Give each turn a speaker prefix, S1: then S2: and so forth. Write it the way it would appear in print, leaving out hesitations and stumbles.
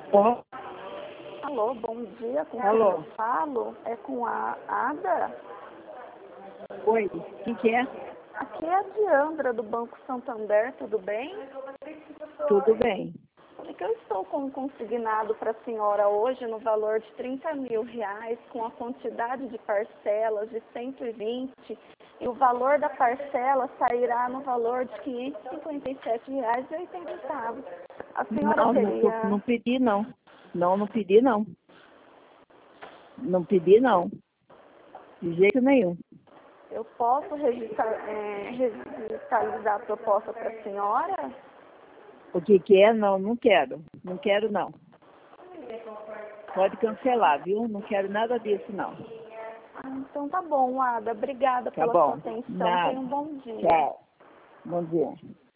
S1: Ó,
S2: Alô, bom dia. Com quem
S1: alô.
S2: eu falo? É com a Ada?
S1: Oi, quem que é?
S2: Aqui é a Diandra, do Banco Santander, tudo bem?
S1: Tudo bem.
S2: É que eu estou com um consignado para a senhora hoje no valor de R$ 30.000, com a quantidade de parcelas de 120, e o valor da parcela sairá no valor de R$ 557,80. A senhora
S1: Não,
S2: teria...
S1: não pedi não. Não pedi não. Não pedi não. De jeito nenhum.
S2: Eu posso registrar a proposta para a senhora?
S1: O que que é? Não, não quero. Não quero não. Pode cancelar, viu? Não quero nada disso não.
S2: Ah, então tá bom, Ada. Obrigada
S1: Tá
S2: pela sua
S1: bom.
S2: atenção. Tenha
S1: Nada.
S2: um bom dia.
S1: Tchau. Bom dia.